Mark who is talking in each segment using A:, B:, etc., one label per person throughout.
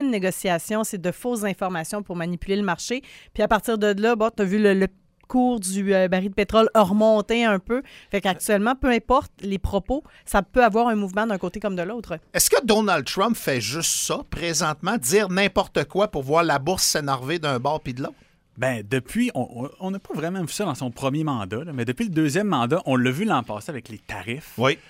A: une négociation, c'est de fausses informations pour manipuler le marché. Puis à partir de là, tu as vu le cours du baril de pétrole a remonté un peu. Fait qu'actuellement, peu importe les propos, ça peut avoir un mouvement d'un côté comme de l'autre.
B: Est-ce que Donald Trump fait juste ça, présentement, dire n'importe quoi pour voir la bourse s'énerver d'un bord puis de l'autre?
C: Ben, depuis, on n'a pas vraiment vu ça dans son premier mandat, là, mais depuis le deuxième mandat, on l'a vu l'an passé avec les tarifs.
B: Oui.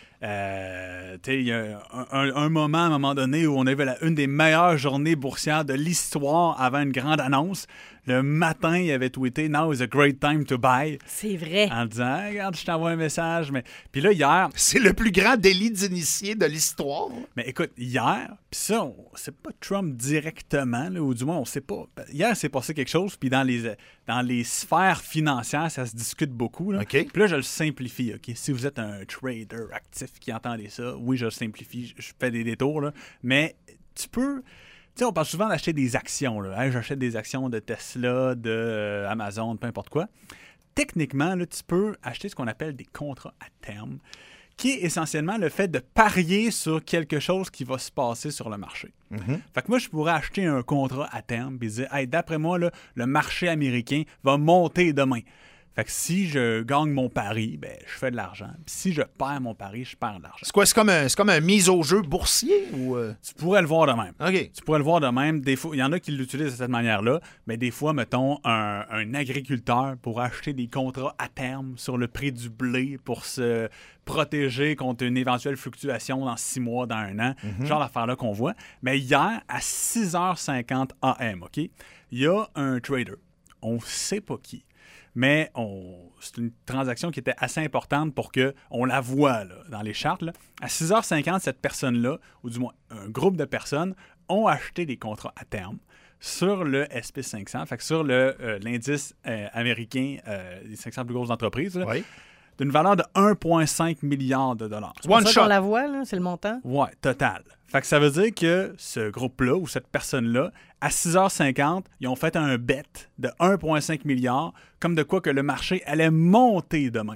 C: Il y a un moment, à un moment donné, où on avait une des meilleures journées boursières de l'histoire avant une grande annonce. Le matin, il avait tweeté « Now is a great time to buy ».
A: C'est vrai.
C: En disant « Regarde, je t'envoie un message. » Puis là, hier...
B: C'est le plus grand délit d'initié de l'histoire.
C: Mais écoute, hier, puis ça, c'est pas Trump directement, là, ou du moins, on sait pas. Hier, c'est passé quelque chose, puis dans les sphères financières, ça se discute beaucoup. Là.
B: Okay.
C: Puis là, je le simplifie. OK? Si vous êtes un trader actif qui entendez ça, oui, je le simplifie, je fais des détours, là, mais tu peux... Tu sais, on parle souvent d'acheter des actions. Là. Hey, j'achète des actions de Tesla, de Amazon, peu importe quoi. Techniquement, là, tu peux acheter ce qu'on appelle des contrats à terme, qui est essentiellement le fait de parier sur quelque chose qui va se passer sur le marché.
B: Mm-hmm.
C: Fait que moi, je pourrais acheter un contrat à terme et dire hey, d'après moi, là, le marché américain va monter demain. Fait que si je gagne mon pari, ben, je fais de l'argent. Puis si je perds mon pari, je perds de l'argent.
B: C'est quoi? C'est comme un mise au jeu boursier? Ou
C: Tu pourrais le voir de même.
B: OK.
C: Tu pourrais le voir de même. Des fois, il y en a qui l'utilisent de cette manière-là, mais des fois, mettons, un agriculteur pour acheter des contrats à terme sur le prix du blé pour se protéger contre une éventuelle fluctuation dans 6 mois, dans 1 an. Genre d'affaire-là qu'on voit. Mais hier, à 6h50 AM, OK, il y a un trader. On ne sait pas qui. Mais c'est une transaction qui était assez importante pour qu'on la voie là, dans les chartes. Là. À 6h50, cette personne-là, ou du moins un groupe de personnes, ont acheté des contrats à terme sur le SP500, fait que sur l'indice américain des 500 plus grosses entreprises, là,
B: Oui.
C: d'une valeur de 1,5 milliard de dollars.
A: C'est pour
B: One
A: ça
B: shot.
A: qu'on la voit, là, c'est le montant.
C: Ouais, total. Fait que ça veut dire que ce groupe-là, ou cette personne-là, à 6h50, ils ont fait un bet de 1,5 milliard, comme de quoi que le marché allait monter demain.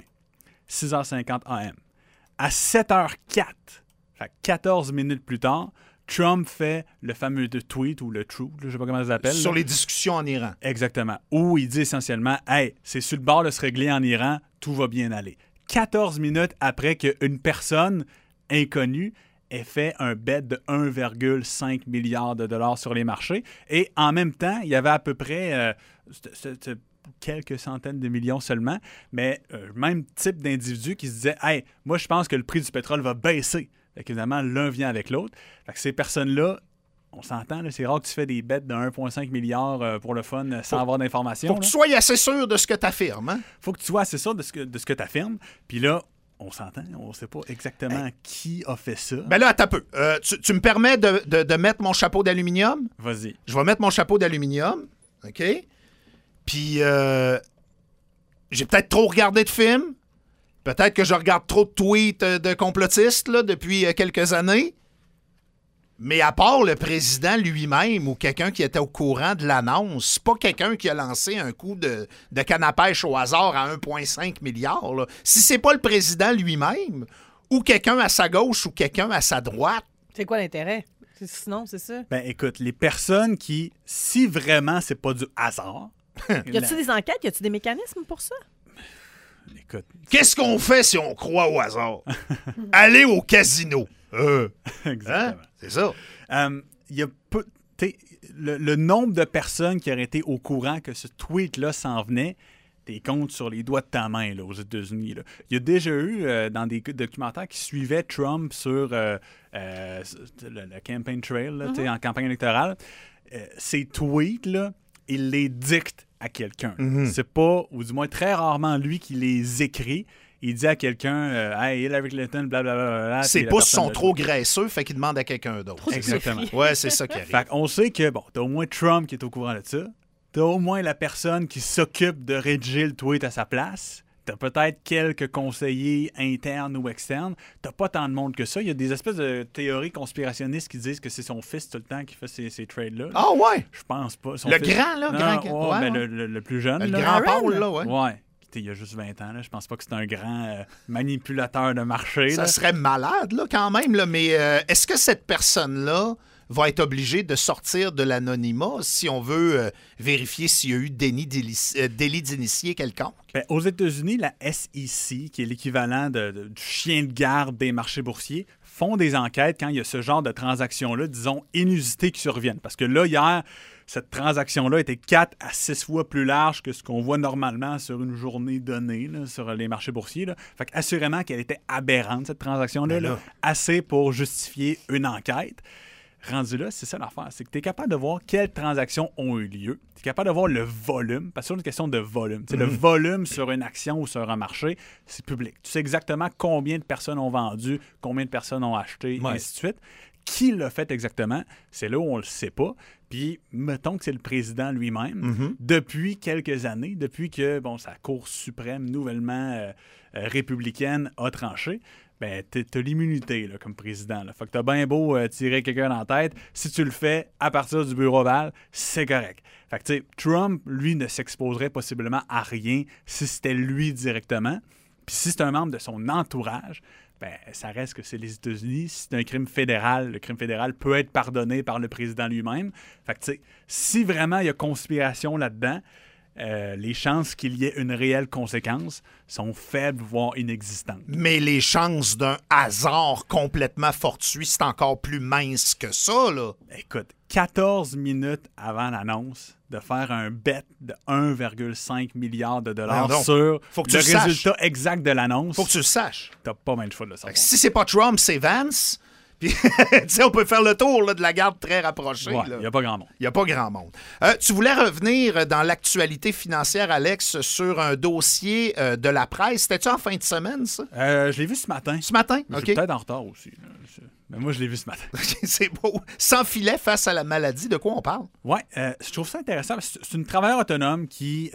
C: 6h50 AM. À 7h04, fait 14 minutes plus tard, Trump fait le fameux tweet, ou le truth, je ne sais pas comment ça s'appelle.
B: Sur
C: là.
B: les discussions en Iran.
C: Exactement. Où il dit essentiellement « Hey, c'est sur le bord de se régler en Iran, tout va bien aller. » 14 minutes après qu'une personne inconnue ait fait un bet de 1,5 milliard de dollars sur les marchés. Et en même temps, il y avait à peu près quelques centaines de millions seulement, mais même type d'individu qui se disait « Hey, moi je pense que le prix du pétrole va baisser. » Fait qu'évidemment, l'un vient avec l'autre. Fait que ces personnes-là, on s'entend, là, c'est rare que tu fais des bêtes de 1,5 milliard pour le fun sans avoir d'informations.
B: Faut que tu sois assez sûr de ce que tu affirmes. Hein?
C: Faut que tu sois assez sûr de ce que tu affirmes. Puis là, on s'entend, on ne sait pas exactement qui a fait ça.
B: Ben là, attends un peu. Tu me permets de mettre mon chapeau d'aluminium?
C: Vas-y.
B: Je vais mettre mon chapeau d'aluminium. OK? Puis, j'ai peut-être trop regardé de films. Peut-être que je regarde trop de tweets de complotistes là, depuis quelques années. Mais à part le président lui-même ou quelqu'un qui était au courant de l'annonce, c'est pas quelqu'un qui a lancé un coup de canne à pêche au hasard à 1,5 milliard. Là. Si c'est pas le président lui-même, ou quelqu'un à sa gauche ou quelqu'un à sa droite.
A: C'est quoi l'intérêt? Sinon, c'est ça.
C: Ben écoute, les personnes qui, si vraiment c'est pas du hasard...
A: Y a-tu des enquêtes? Y a-tu des mécanismes pour ça?
C: Écoute...
B: Qu'est-ce qu'on fait si on croit au hasard? Aller au casino.
C: Exactement.
B: Hein? C'est ça.
C: Il y a le nombre de personnes qui auraient été au courant que ce tweet-là s'en venait, t'es comptes sur les doigts de ta main là, aux États-Unis. Là. Il y a déjà eu, dans des documentaires qui suivaient Trump sur le campaign trail, là, en campagne électorale, ces tweets-là, il les dicte à quelqu'un. C'est pas, ou du moins très rarement lui qui les écrit. Il dit à quelqu'un, hey, Hillary Clinton, blablabla.
B: C'est pas s'ils sont trop graisseux, fait qu'il demande à quelqu'un d'autre.
C: Exactement.
B: Ouais, c'est ça qui arrive.
C: Fait qu'on sait que, bon, t'as au moins Trump qui est au courant de ça. T'as au moins la personne qui s'occupe de rédiger le tweet à sa place. T'as peut-être quelques conseillers internes ou externes. T'as pas tant de monde que ça. Il y a des espèces de théories conspirationnistes qui disent que c'est son fils tout le temps qui fait ces trades-là.
B: Ah ouais?
C: Je pense pas. Son
B: le
C: fils...
B: grand, là?
C: Non,
B: ouais,
C: ben,
B: ouais.
C: le plus jeune.
B: Le
C: là.
B: grand
A: Aaron?
B: Paul, là, ouais.
C: Ouais. Il y a juste 20 ans. Là. Je pense pas que c'est un grand manipulateur de marché.
B: Ça
C: là.
B: serait malade, là, quand même. Là, mais est-ce que cette personne-là va être obligé de sortir de l'anonymat si on veut vérifier s'il y a eu délit d'initié quelconque?
C: Ben, aux États-Unis, la SEC, qui est l'équivalent du chien de garde des marchés boursiers, font des enquêtes quand il y a ce genre de transactions-là, disons, inusitées qui surviennent. Parce que là, hier, cette transaction-là était 4 à 6 fois plus large que ce qu'on voit normalement sur une journée donnée là, sur les marchés boursiers. Là. Fait qu'assurément qu'elle était aberrante, cette transaction-là, là, assez pour justifier une enquête. Rendu là, c'est ça l'affaire. C'est que tu es capable de voir quelles transactions ont eu lieu. Tu es capable de voir le volume. Parce que c'est une question de volume. Le volume sur une action ou sur un marché, c'est public. Tu sais exactement combien de personnes ont vendu, combien de personnes ont acheté, et ainsi de suite. Qui l'a fait exactement? C'est là où on ne le sait pas. Puis, mettons que c'est le président lui-même. Depuis quelques années, depuis que sa Cour suprême nouvellement républicaine a tranché, ben, t'as l'immunité là, comme président. Là. Fait que t'as bien beau tirer quelqu'un dans la tête. Si tu le fais à partir du bureau ovale, c'est correct. Fait que, tu sais, Trump, lui, ne s'exposerait possiblement à rien si c'était lui directement. Puis si c'est un membre de son entourage, ben, ça reste que c'est les États-Unis. Si c'est un crime fédéral, le crime fédéral peut être pardonné par le président lui-même. Fait que, tu sais, si vraiment il y a conspiration là-dedans, les chances qu'il y ait une réelle conséquence sont faibles, voire inexistantes.
B: Mais les chances d'un hasard complètement fortuit, c'est encore plus mince que ça, là.
C: Écoute, 14 minutes avant l'annonce, de faire un bet de 1,5 milliard de dollars sur le résultat exact de l'annonce.
B: Faut que tu le saches.
C: T'as pas mal de choix de le savoir.
B: Si c'est pas Trump, c'est Vance. Puis, on peut faire le tour là, de la garde très rapprochée.
C: Il n'y a pas grand monde.
B: Il n'y a pas grand monde. Tu voulais revenir dans l'actualité financière, Alex, sur un dossier de la presse. C'était-tu en fin de semaine, ça?
C: Je l'ai vu ce matin.
B: Ce matin?
C: Je suis peut-être en retard aussi. Mais moi, je l'ai vu ce matin.
B: C'est beau. Sans filet face à la maladie, de quoi on parle?
C: Oui, je trouve ça intéressant. C'est une travailleuse autonome qui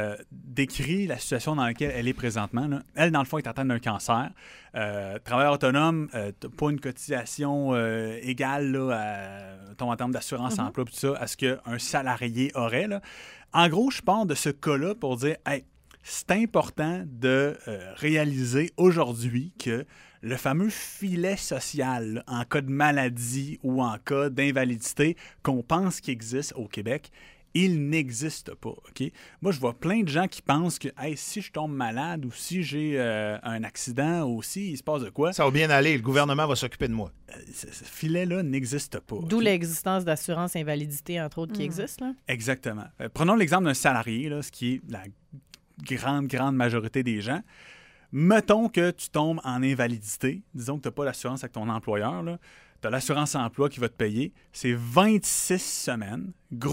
C: décrit la situation dans laquelle elle est présentement. Là. Elle, dans le fond, est atteinte d'un cancer. Travailleur autonome, t'as pas une cotisation égale là, en termes d'assurance-emploi, tout ça, à ce qu'un salarié aurait. Là. En gros, je pars de ce cas-là pour dire, hey, c'est important de réaliser aujourd'hui que le fameux filet social là, en cas de maladie ou en cas d'invalidité qu'on pense qu'il existe au Québec, il n'existe pas. Okay? Moi, je vois plein de gens qui pensent que hey, si je tombe malade ou si j'ai un accident ou si il se passe de quoi...
B: Ça va bien aller, le gouvernement va s'occuper de moi.
C: Ce filet-là n'existe pas.
A: D'où l'existence d'assurance invalidité, entre autres, qui existe. Là.
C: Exactement. Prenons l'exemple d'un salarié, là, ce qui est la grande majorité des gens. Mettons que tu tombes en invalidité. Disons que tu n'as pas l'assurance avec ton employeur. Tu as l'assurance-emploi qui va te payer. C'est 26 semaines.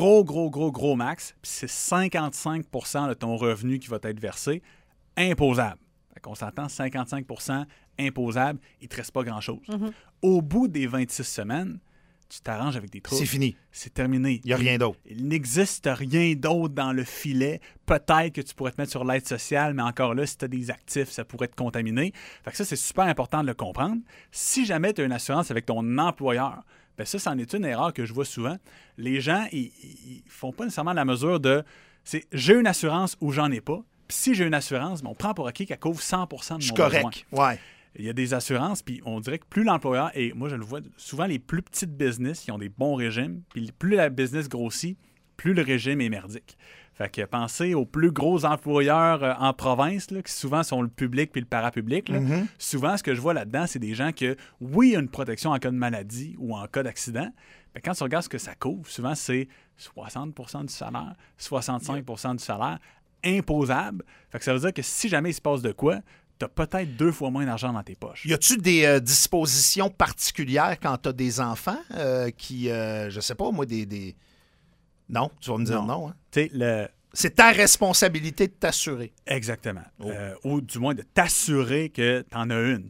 C: Gros max. Puis c'est 55 % de ton revenu qui va être versé. Imposable. Fait qu'on s'entend, 55 % imposable. Il ne te reste pas grand-chose. Au bout des 26 semaines, tu t'arranges avec des troubles.
B: C'est fini.
C: C'est terminé.
B: Il n'y a rien d'autre.
C: Il n'existe rien d'autre dans le filet. Peut-être que tu pourrais te mettre sur l'aide sociale, mais encore là, si tu as des actifs, ça pourrait te contaminer. Fait que ça, c'est super important de le comprendre. Si jamais tu as une assurance avec ton employeur, bien ça, c'en est une erreur que je vois souvent. Les gens, ils font pas nécessairement la mesure de c'est j'ai une assurance ou j'en ai pas. Puis si j'ai une assurance, on prend pour acquis qu'elle couvre 100 % de mon besoin.
B: Je suis correct. Ouais.
C: Il y a des assurances, puis on dirait que plus l'employeur, et moi je le vois souvent, les plus petites business qui ont des bons régimes, puis plus la business grossit, plus le régime est merdique. Fait que pensez aux plus gros employeurs en province, là, qui souvent sont le public puis le parapublic. Là. Souvent, ce que je vois là-dedans, c'est des gens que, oui, il y a une protection en cas de maladie ou en cas d'accident, mais quand tu regardes ce que ça couvre, souvent c'est 60 % du salaire, 65 % du salaire, imposable. Fait que ça veut dire que si jamais il se passe de quoi, tu as peut-être 2 fois moins d'argent dans tes poches.
B: Y a-tu des dispositions particulières quand tu as des enfants qui, je sais pas, moi, des... Non, tu vas me dire non. Hein?
C: Tu sais,
B: c'est ta responsabilité de t'assurer.
C: Exactement. Ou du moins de t'assurer que tu en as une.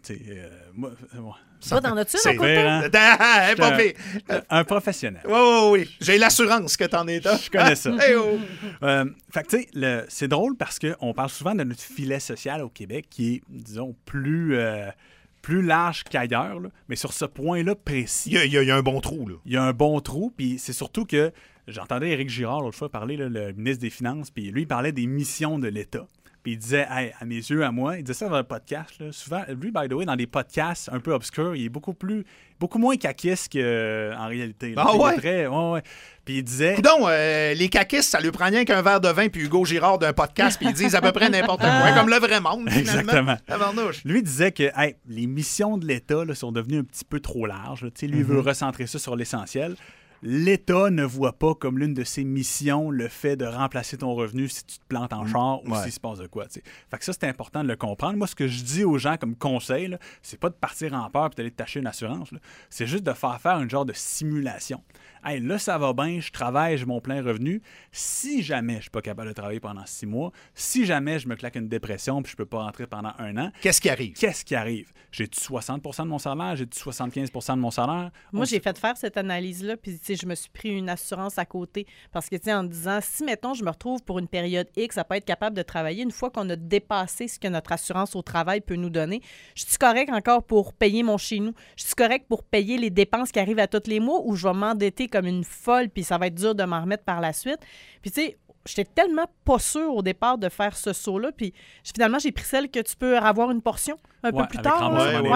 A: Toi, t'en as-tu une à côté?
C: Un professionnel.
B: Oui. J'ai l'assurance que t'en es un.
C: Je connais ça. Fait que, tu sais, c'est drôle parce qu'on parle souvent de notre filet social au Québec qui est, disons, plus large qu'ailleurs, là, mais sur ce point-là précis.
B: Il y a un bon trou, là.
C: Il y a un bon trou, puis c'est surtout que j'entendais Éric Girard l'autre fois parler, là, le ministre des Finances, puis lui, il parlait des missions de l'État. Puis il disait, hey, à mes yeux, à moi, il disait ça dans un podcast. Là. Souvent, lui, by the way, dans des podcasts un peu obscurs, il est beaucoup moins caquiste qu'en réalité. Là.
B: Ah ouais?
C: Ouais. Puis il disait...
B: Coudon, les caquistes, ça lui prend rien qu'un verre de vin puis Hugo Girard d'un podcast, puis ils disent à peu près n'importe quoi, comme le vrai monde, finalement.
C: Exactement.
B: Tabarnouche.
C: Lui disait que les missions de l'État là, sont devenues un petit peu trop larges. Là. Lui, il veut recentrer ça sur l'essentiel. L'État ne voit pas comme l'une de ses missions le fait de remplacer ton revenu si tu te plantes en char ou s'il se passe de quoi. T'sais. Fait que ça, c'est important de le comprendre. Moi, ce que je dis aux gens comme conseil, là, c'est pas de partir en peur et d'aller t'acheter une assurance. Là. C'est juste de faire une genre de simulation. Hey, là, ça va bien, je travaille, j'ai mon plein revenu. Si jamais je suis pas capable de travailler pendant 6 mois, si jamais je me claque une dépression puis je peux pas rentrer pendant 1 an,
B: qu'est-ce qui arrive?
C: J'ai-tu 60 % de mon salaire? J'ai-tu 75 % de mon salaire?
A: Moi, j'ai fait faire cette analyse-là, puis je me suis pris une assurance à côté. Parce que, en me disant, si, mettons, je me retrouve pour une période X à pas être capable de travailler, une fois qu'on a dépassé ce que notre assurance au travail peut nous donner, je suis correct encore pour payer mon chez nous? Je suis correct pour payer les dépenses qui arrivent à tous les mois ou je vais m'endetter comme une folle, puis ça va être dur de m'en remettre par la suite? Puis, tu sais, j'étais tellement pas sûre au départ de faire ce saut-là, puis finalement, j'ai pris celle que tu peux avoir une portion un peu plus tard.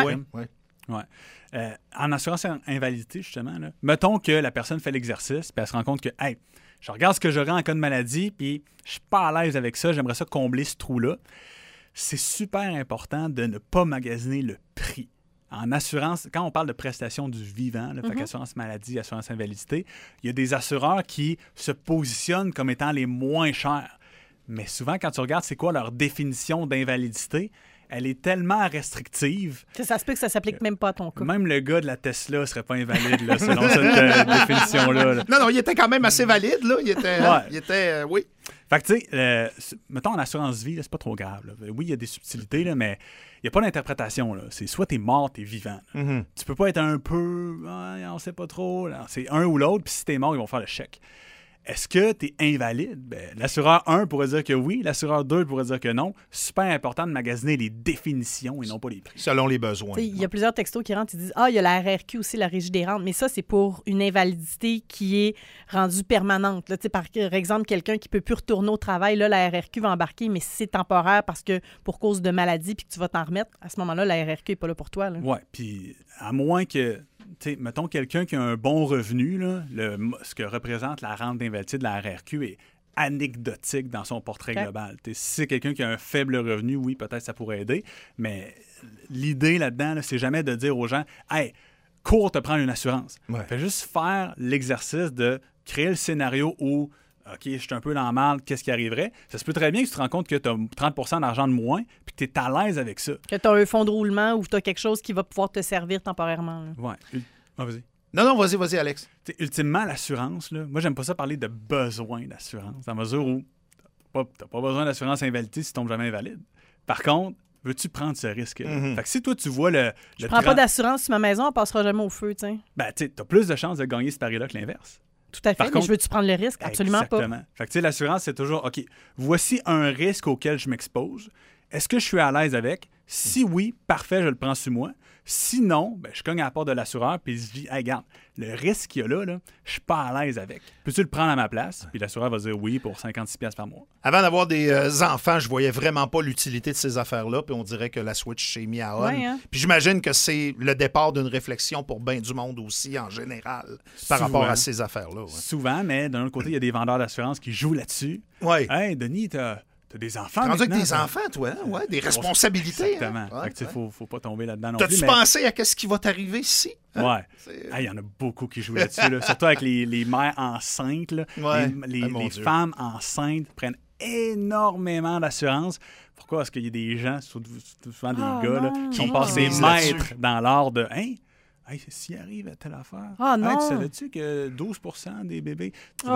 C: En assurance invalidité, justement, là, mettons que la personne fait l'exercice, puis elle se rend compte que, hey, je regarde ce que j'aurai en cas de maladie, puis je suis pas à l'aise avec ça, j'aimerais ça combler ce trou-là. C'est super important de ne pas magasiner le prix. En assurance, quand on parle de prestations du vivant, fait qu'assurance maladie, assurance invalidité, il y a des assureurs qui se positionnent comme étant les moins chers. Mais souvent, quand tu regardes c'est quoi leur définition d'invalidité, elle est tellement restrictive.
A: Ça se peut que ça s'applique même pas à ton cas.
C: Même le gars de la Tesla ne serait pas invalide là, selon cette définition-là. Là.
B: Non, il était quand même assez valide, là. Il était oui.
C: Fait que, tu sais, mettons en assurance vie, là, c'est pas trop grave. Là. Oui, il y a des subtilités, là, mais il n'y a pas d'interprétation. Là. C'est soit t'es mort, t'es vivant. Tu peux pas être un peu, on sait pas trop. Là. C'est un ou l'autre, puis si t'es mort, ils vont faire le chèque. Est-ce que tu es invalide? Ben, l'assureur 1 pourrait dire que oui, l'assureur 2 pourrait dire que non. Super important de magasiner les définitions et non pas les prix.
B: Selon les besoins.
A: Il y a plusieurs textos qui rentrent et disent « Ah, il y a la RRQ aussi, la Régie des rentes. » Mais ça, c'est pour une invalidité qui est rendue permanente. Là, par exemple, quelqu'un qui ne peut plus retourner au travail, là, la RRQ va embarquer, mais si c'est temporaire parce que pour cause de maladie puis que tu vas t'en remettre, à ce moment-là, la RRQ n'est pas là pour toi.
C: Oui, puis à moins que... mettons quelqu'un qui a un bon revenu, là, ce que représente la rente d'invalidité de la RRQ est anecdotique dans son portrait global. Si c'est quelqu'un qui a un faible revenu, oui, peut-être ça pourrait aider, mais l'idée là-dedans, là, c'est jamais de dire aux gens « Hey, cours te prendre une assurance. » Fais juste faire l'exercice de créer le scénario où OK, je suis un peu dans le mal, qu'est-ce qui arriverait? Ça se peut très bien que tu te rends compte que tu as 30 % d'argent de moins puis que tu es à l'aise avec ça.
A: Que tu as un fonds de roulement ou tu as quelque chose qui va pouvoir te servir temporairement.
C: Oui. Vas-y.
B: Non, vas-y, Alex.
C: T'sais, ultimement, l'assurance, là, moi, j'aime pas ça parler de besoin d'assurance, dans la mesure où t'as pas besoin d'assurance invalidité si tu tombes jamais invalide. Par contre, veux-tu prendre ce risque-là? Fait que si toi, tu vois
A: Je prends pas d'assurance sur ma maison, on passera jamais au feu, tu sais.
C: Ben, tu as plus de chances de gagner ce pari-là que l'inverse.
A: Tout à fait, mais je veux-tu prendre le risque? Absolument
C: exactement. Fait que l'assurance, c'est toujours, OK, voici un risque auquel je m'expose. Est-ce que je suis à l'aise avec? Si oui, parfait, je le prends sur moi. Sinon, je cogne à la porte de l'assureur puis je dis, hey, regarde, le risque qu'il y a là, je suis pas à l'aise avec. Peux-tu le prendre à ma place? Puis l'assureur va dire oui pour 56$ par mois.
B: Avant d'avoir des enfants, je voyais vraiment pas l'utilité de ces affaires-là, puis on dirait que la Switch s'est mise à on. Puis j'imagine que c'est le départ d'une réflexion pour bien du monde aussi, en général, par rapport à ces affaires-là. Ouais.
C: Souvent, mais d'un autre côté, il y a des vendeurs d'assurance qui jouent là-dessus.
B: Oui.
C: Hey, Denis, t'as des enfants.
B: T'as rendu avec des
C: ça.
B: enfants, toi, hein? Ouais, des responsabilités.
C: Exactement.
B: Hein?
C: Fait que, faut pas tomber là-dedans non
B: plus. T'as-tu pensé à ce qui va t'arriver ici?
C: Hein? Ouais. Il y en a beaucoup qui jouent là-dessus, là. Surtout avec les mères enceintes. Là.
B: Ouais.
C: Les femmes enceintes prennent énormément d'assurance. Pourquoi? Parce qu'il y a des gens, souvent des gars, là, qui sont passés maîtres dans l'art de... Hein? Hey, s'il arrive à telle affaire,
A: ah non!
C: Hey, tu savais-tu que 12% des bébés...
A: c'est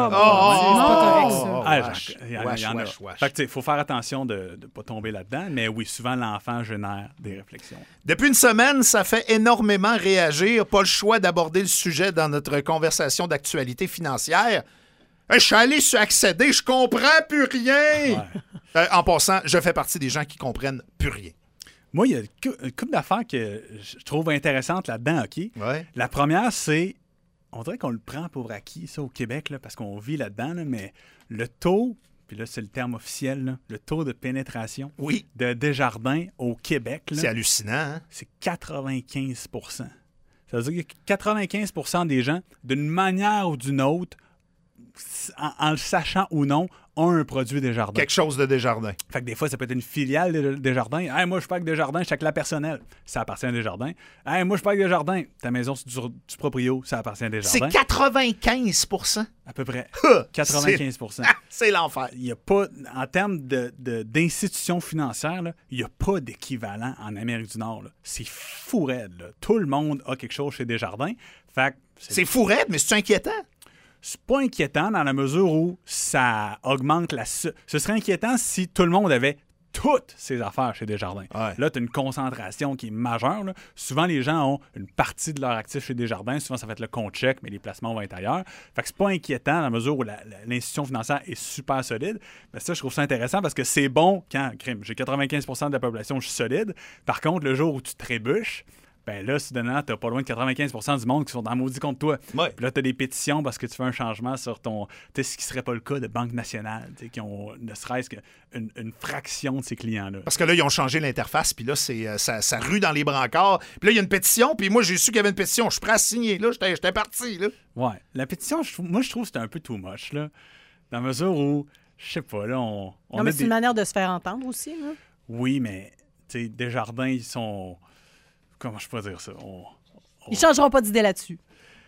A: pas correct, ça.
C: Il y en a. Fait que, faut faire attention de ne pas tomber là-dedans, mais oui, souvent, l'enfant génère des réflexions.
B: Depuis une semaine, ça fait énormément réagir. Pas le choix d'aborder le sujet dans notre conversation d'actualité financière. Je suis allé sur accéder, je comprends plus rien! Ouais. En passant, je fais partie des gens qui comprennent plus rien.
C: Moi, il y a une couple d'affaires que je trouve intéressantes là-dedans, OK?
B: Ouais.
C: La première, c'est, on dirait qu'on le prend pour acquis, ça, au Québec, là, parce qu'on vit là-dedans, là, mais le taux puis là, c'est le terme officiel, là, le taux de pénétration
B: Oui.
C: de Desjardins au Québec, là,
B: C'est hallucinant, hein?
C: c'est 95 %. Ça veut dire que 95 % des gens, d'une manière ou d'une autre, en le sachant ou non, ont un produit Desjardins.
B: Quelque chose de Desjardins.
C: Fait que des fois, ça peut être une filiale de Desjardins. Hey, moi, je suis pas avec Desjardins, je suis avec la personnelle. Ça appartient à Desjardins. Hey, moi, je suis pas avec Desjardins. Ta maison, c'est du proprio. Ça appartient à Desjardins.
B: C'est 95
C: À peu près.
B: Ha!
C: 95 %.
B: C'est l'enfer.
C: Il y a pas, en termes d'institutions financières, là, il n'y a pas d'équivalent en Amérique du Nord. Là. C'est fou raide. Là. Tout le monde a quelque chose chez Desjardins. Fait que
B: C'est fou raide, mais c'est inquiétant.
C: c'est pas inquiétant dans la mesure où ça augmente ce serait inquiétant si tout le monde avait toutes ses affaires chez Desjardins.
B: Ouais.
C: Là, tu as une concentration qui est majeure. Là. Souvent, les gens ont une partie de leur actif chez Desjardins. Souvent, ça va être le compte chèque, mais les placements vont être ailleurs. Fait que c'est pas inquiétant dans la mesure où l'institution financière est super solide. Mais ça, je trouve ça intéressant parce que c'est bon quand, j'ai 95 % de la population, je suis solide. Par contre, le jour où tu trébuches, ben là, soudainement, t'as pas loin de 95 % du monde qui sont dans le maudit contre toi.
B: Ouais.
C: Puis là, t'as des pétitions parce que tu fais un changement sur ton... Tu sais, ce qui serait pas le cas de Banque Nationale, tu sais, qui ont ne serait-ce qu'une fraction de ces clients-là.
B: Parce que là, ils ont changé l'interface, puis là, ça rue dans les brancards. Puis là, il y a une pétition, puis moi, j'ai su qu'il y avait une pétition. Je suis prêt à signer, là. J'étais parti, là.
C: Ouais. La pétition, je trouve que c'est un peu too much, là. Dans la mesure où, je sais pas, là, on
A: Non, mais
C: a
A: c'est une manière de se faire entendre aussi, là.
C: Oui, mais, tu sais, Desjardins, ils sont... Comment je peux dire ça?
A: Ils changeront pas d'idée là-dessus.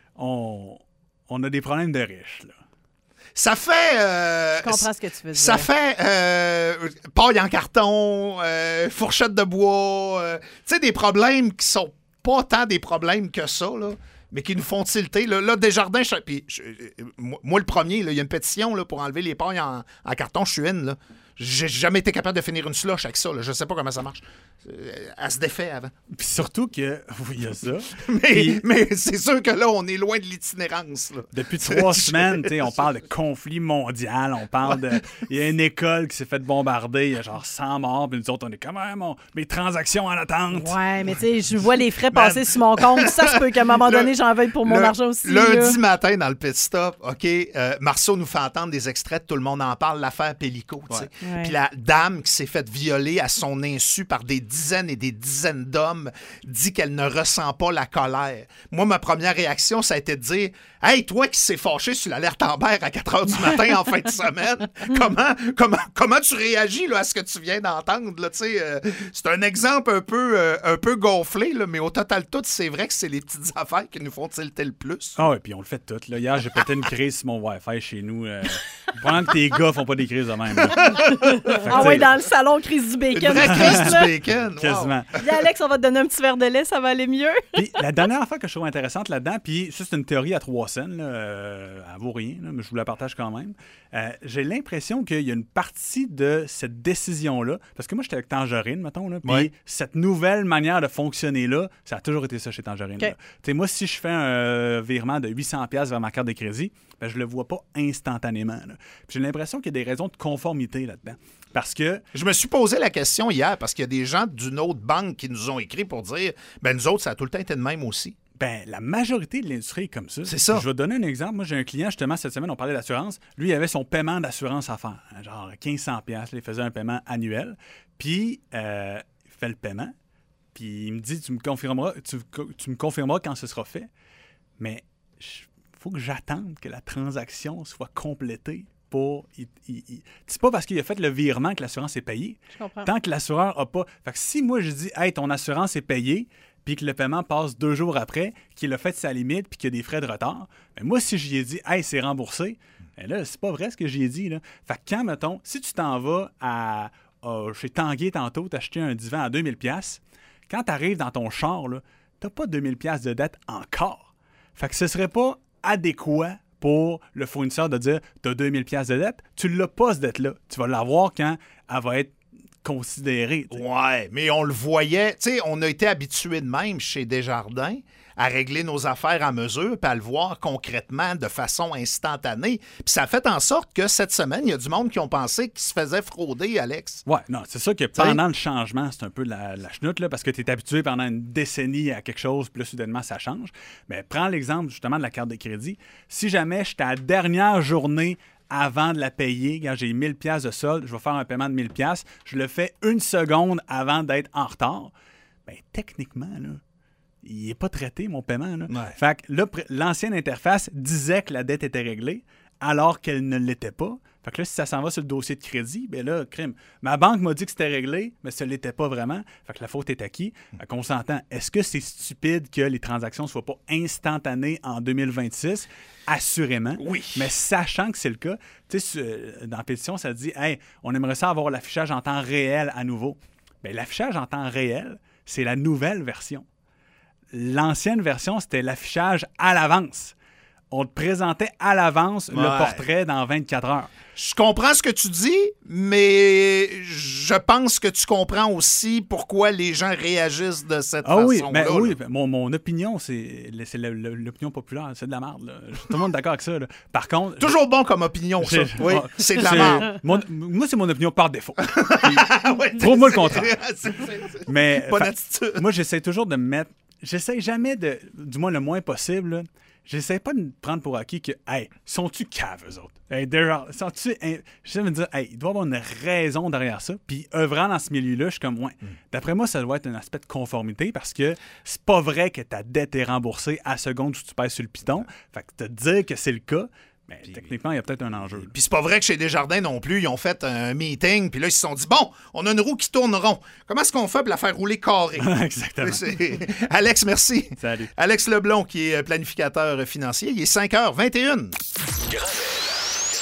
C: On a des problèmes de riches, là.
B: Ça fait...
A: Je comprends ce que tu veux dire.
B: Ça fait paille en carton, fourchette de bois, tu sais, des problèmes qui sont pas tant des problèmes que ça, là, mais qui nous font tilter. Là, Desjardins, puis moi, le premier, il y a une pétition là, pour enlever les pailles en carton, je suis in, là. J'ai jamais été capable de finir une slush avec ça. Là. Je sais pas comment ça marche. Elle se défait avant.
C: Puis surtout que... Oui, il y a ça.
B: mais c'est sûr que là, on est loin de l'itinérance. Là.
C: Depuis 3 semaines, on parle de conflit mondial. On parle de... Il y a une école qui s'est faite bombarder. Il y a genre 100 morts. Puis nous autres, on est quand même... Mes transactions en attente.
A: Ouais, mais tu sais, je vois les frais passer sur mon compte. Ça se peut qu'à un moment donné, j'en veuille pour mon argent aussi.
B: Lundi matin, dans le pit stop, OK, Marceau nous fait entendre des extraits. Tout le monde en parle. L'affaire Pellico, tu sais.
A: Ouais.
B: Puis la dame qui s'est faite violer à son insu par des dizaines et des dizaines d'hommes dit qu'elle ne ressent pas la colère. Moi, ma première réaction, ça a été de dire « Hey, toi qui s'est fâché sur l'alerte Amber à 4 h du matin en fin de semaine, comment tu réagis là, à ce que tu viens d'entendre? » C'est un exemple un peu gonflé, là, mais au total tout, c'est vrai que c'est les petites affaires qui nous font tilter le plus.
C: Ah ouais, puis on le fait tout. Là. Hier, j'ai pété une crise sur mon Wi-Fi chez nous. Pendant que tes gars font pas des crises de même.
A: Ah ouais, dans le salon, crise du bacon.
B: Une vraie crise du bacon. Wow.
C: Quasiment.
A: Dis, Alex, on va te donner un petit verre de lait, ça va aller mieux.
C: Puis la dernière affaire que je trouve intéressante là-dedans, puis ça, c'est une théorie à 3 cents, là, elle vaut rien, là, mais je vous la partage quand même. J'ai l'impression qu'il y a une partie de cette décision-là, parce que moi, j'étais avec Tangerine, mettons, là, puis cette nouvelle manière de fonctionner-là, ça a toujours été ça chez Tangerine.
A: Okay.
C: Moi, si je fais un virement de 800$ vers ma carte de crédit, ben, je le vois pas instantanément. Là. Puis j'ai l'impression qu'il y a des raisons de conformité là-dedans. Parce que...
B: Je me suis posé la question hier, parce qu'il y a des gens d'une autre banque qui nous ont écrit pour dire « Ben nous autres, ça a tout le temps été de même aussi. »
C: Ben, la majorité de l'industrie est comme ça.
B: C'est ça.
C: Je vais te donner un exemple. Moi, j'ai un client, justement, cette semaine, on parlait d'assurance. Lui, il avait son paiement d'assurance à faire. Genre 1500$. Là, il faisait un paiement annuel. Puis, il fait le paiement. Puis, il me dit, tu me confirmeras quand ce sera fait. Mais, il faut que j'attende que la transaction soit complétée. C'est pas parce qu'il a fait le virement que l'assurance est payée.
A: Je comprends.
C: Tant que l'assureur n'a pas... Fait que si moi, je dis, hey, ton assurance est payée, puis que le paiement passe 2 jours après, qu'il a fait sa limite, puis qu'il y a des frais de retard, ben moi, si j'y ai dit, hey, c'est remboursé, ben là, c'est pas vrai ce que j'y ai dit, là. Fait que quand, mettons, si tu t'en vas chez Tanguay tantôt, t'acheter un divan à 2000$, quand t'arrives dans ton char, là, t'as pas 2000$ de dette encore. Fait que ce serait pas adéquat pour le fournisseur de dire « T'as 2000$ de dette », tu l'as pas, cette dette-là. Tu vas l'avoir quand elle va être considérée. T'sais.
B: Ouais, mais on le voyait. Tu sais, on a été habitués de même chez Desjardins à régler nos affaires à mesure puis à le voir concrètement de façon instantanée. Puis ça a fait en sorte que cette semaine, il y a du monde qui ont pensé qu'ils se faisaient frauder, Alex.
C: Ouais, non, c'est ça que pendant le changement, c'est un peu la chenoute, là, parce que tu es habitué pendant une décennie à quelque chose, puis là, soudainement, ça change. Mais prends l'exemple, justement, de la carte de crédit. Si jamais j'étais à la dernière journée avant de la payer. Quand j'ai 1000 pièces de solde, je vais faire un paiement de 1000 pièces. Je le fais 1 seconde avant d'être en retard. Bien, techniquement, là, il n'est pas traité, mon paiement. Là.
B: Ouais.
C: Fait que là, l'ancienne interface disait que la dette était réglée, alors qu'elle ne l'était pas. Fait que là, si ça s'en va sur le dossier de crédit, bien là, crime. Ma banque m'a dit que c'était réglé, mais ça ne l'était pas vraiment. Fait que la faute est à qui? Fait qu'on s'entend. Est-ce que c'est stupide que les transactions ne soient pas instantanées en 2026? Assurément.
B: Oui.
C: Mais sachant que c'est le cas, tu sais, dans la pétition, ça dit « Hey, on aimerait ça avoir l'affichage en temps réel à nouveau. » Bien, l'affichage en temps réel, c'est la nouvelle version. L'ancienne version, c'était l'affichage à l'avance. On te présentait à l'avance le portrait dans 24 heures.
B: Je comprends ce que tu dis, mais je pense que tu comprends aussi pourquoi les gens réagissent de cette façon-là.
C: Oui, mon opinion, c'est l'opinion populaire. C'est de la merde. Là. Tout le monde est d'accord avec ça. Là. Par contre...
B: Toujours bon comme opinion, ça. Oui, c'est de la merde.
C: Moi, c'est mon opinion par défaut.
B: Ouais,
C: Prouve-moi le contraire.
B: Mais, bonne attitude.
C: Moi, j'essaie toujours de me mettre... J'essaie jamais de... Du moins, le moins possible... Là, j'essaie pas de me prendre pour acquis que, hey, sont-tu caves, eux autres? Hey, sont-tu. J'essaie de me dire, hey, il doit y avoir une raison derrière ça. Puis, œuvrant dans ce milieu-là, je suis comme, ouais. D'après moi, ça doit être un aspect de conformité parce que c'est pas vrai que ta dette est remboursée à seconde où tu pèses sur le piton. Fait que te dire que c'est le cas, ben, techniquement, il y a peut-être un enjeu.
B: Puis c'est pas vrai que chez Desjardins non plus, ils ont fait un meeting, puis là, ils se sont dit, bon, on a une roue qui tourne rond. Comment est-ce qu'on fait pour la faire rouler carré?
C: Exactement.
B: Alex, merci.
C: Salut.
B: Alex Leblond, qui est planificateur financier. Il est 5h21.